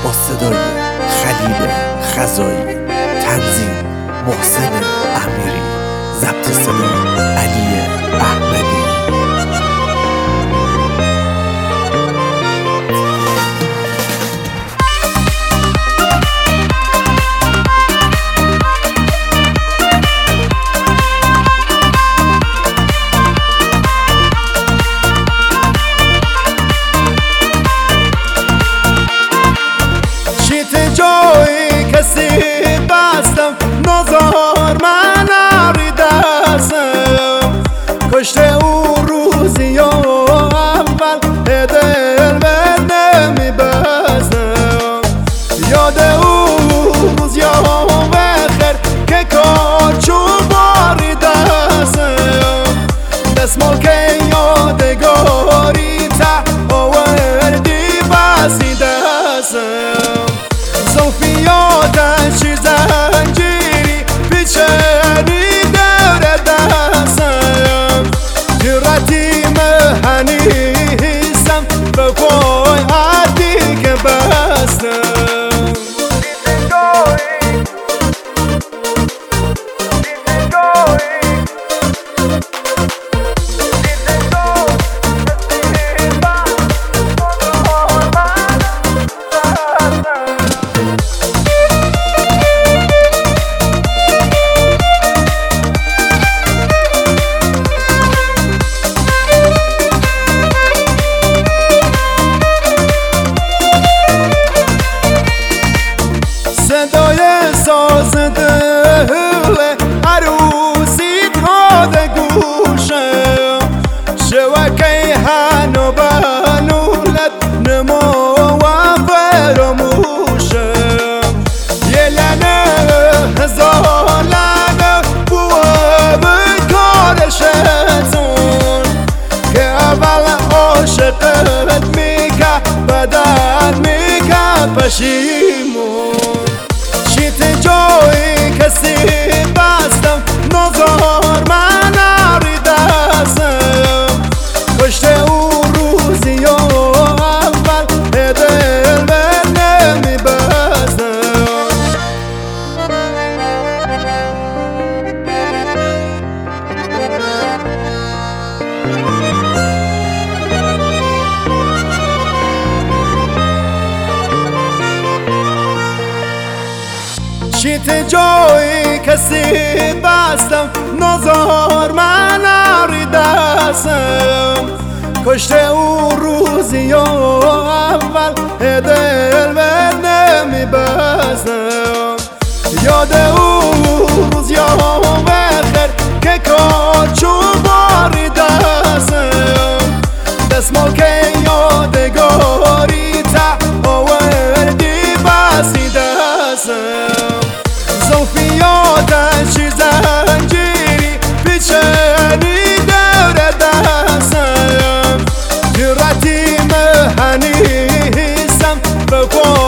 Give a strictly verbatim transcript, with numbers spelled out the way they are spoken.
با صدای خلیل خزایی، تنظیم محسن امیری، ضبط صدا علی احمدی. جای کسی بستم نزار من آری دستم، کشته او روزی و اول دل به نمی بستم. یاد او روز یا بخیر که کارچوب باری دستم، دستمال که یادگاری تا آوردی بسی دستم. زوفیاتش زنجیری پیچنی دور دستم، جرأتی مهنیستم به پای عدی که بستم. صدای ساز دل عروسی داد گوشم، شوکه هنو بنولت نمو و فراموشم. یه لنه هزار لنه بوه کار شتون که اول عاشقت میکه بدن میکه پشیمون. شیت جای کسی بستم نزار من آری دستم، کشته او روزی و اول دل به نمی بستم. شیت جای کسی بستم نزار من آری دستم، کشته او روزی و اول دل به نمی بستم. یاد او روز یا بخیر که کارچوب باری دستم، دستمال که یادگاری تا آوردی بسی دستم. زوفیاتش زنجیری پیچنی دور دستم، جرأتی مهنیستم به